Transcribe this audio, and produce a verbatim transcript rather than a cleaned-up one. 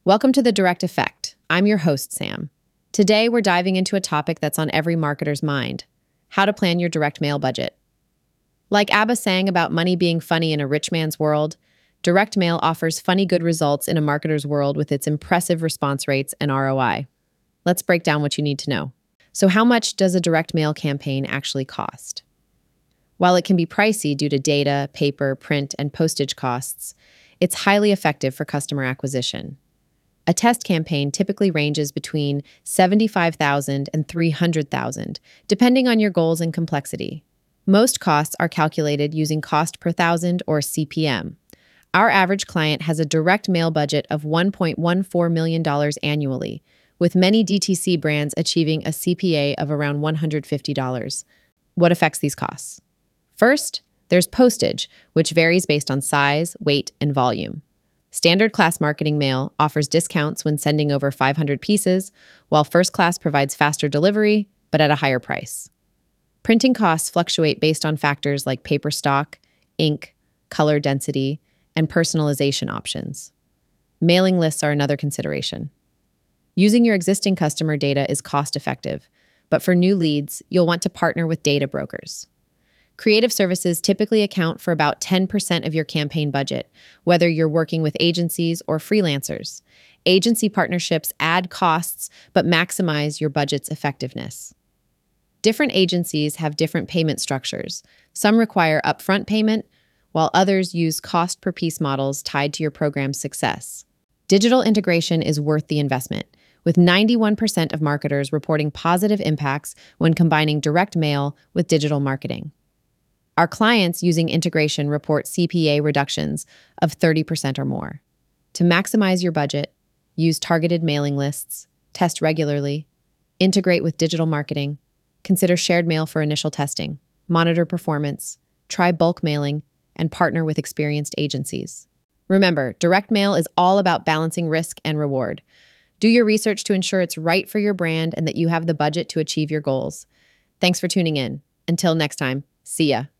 Welcome to The Direct Effect. I'm your host, Sam. Today, we're diving into a topic that's on every marketer's mind: how to plan your direct mail budget. Like ABBA sang about money being funny in a rich man's world, direct mail offers funny good results in a marketer's world with its impressive response rates and R O I. Let's break down what you need to know. So how much does a direct mail campaign actually cost? While it can be pricey due to data, paper, print, and postage costs, it's highly effective for customer acquisition. A test campaign typically ranges between seventy-five thousand dollars and three hundred thousand dollars, depending on your goals and complexity. Most costs are calculated using cost per thousand or C P M. Our average client has a direct mail budget of one point one four million dollars annually, with many D T C brands achieving a C P A of around one hundred fifty dollars. What affects these costs? First, there's postage, which varies based on size, weight, and volume. Standard class marketing mail offers discounts when sending over five hundred pieces, while first class provides faster delivery, but at a higher price. Printing costs fluctuate based on factors like paper stock, ink, color density, and personalization options. Mailing lists are another consideration. Using your existing customer data is cost-effective, but for new leads, you'll want to partner with data brokers. Creative services typically account for about ten percent of your campaign budget, whether you're working with agencies or freelancers. Agency partnerships add costs but maximize your budget's effectiveness. Different agencies have different payment structures. Some require upfront payment, while others use cost-per-piece models tied to your program's success. Digital integration is worth the investment, with ninety-one percent of marketers reporting positive impacts when combining direct mail with digital marketing. Our clients using integration report C P A reductions of thirty percent or more. To maximize your budget, use targeted mailing lists, test regularly, integrate with digital marketing, consider shared mail for initial testing, monitor performance, try bulk mailing, and partner with experienced agencies. Remember, direct mail is all about balancing risk and reward. Do your research to ensure it's right for your brand and that you have the budget to achieve your goals. Thanks for tuning in. Until next time, see ya.